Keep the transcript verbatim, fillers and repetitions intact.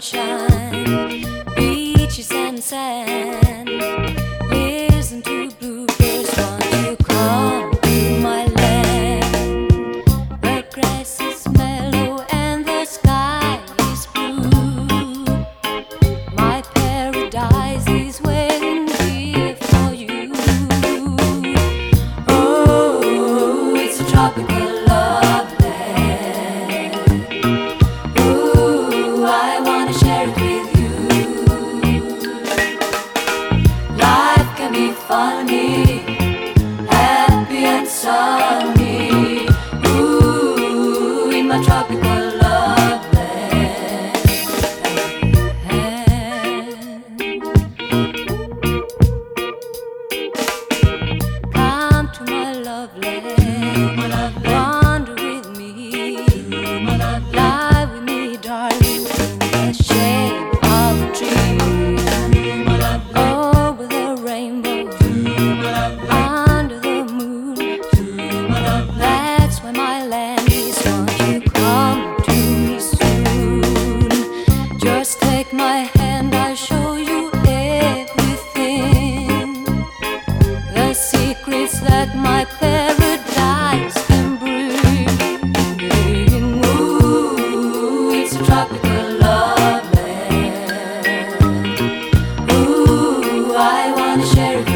sunshine, beaches and sand. Listen to bluebirds, won't you come to my land? The grass is mellow and the sky is blue. My paradise is waiting here for you. Oh, it's a tropical love land. Ooh, I wanna share it with you. Life can be funny, happy and sunny. Ooh, in my tropical love land. Come to my love land, wander with me, lie with me, darling, in the shade of a tree, over the rainbow, under the moon. That's where my land is. Won't you come to me soon? Just take my hand, I'll show you everything. The secrets that my paradise can bring. Ooh, it's a tropical love land. Ooh, I wanna share it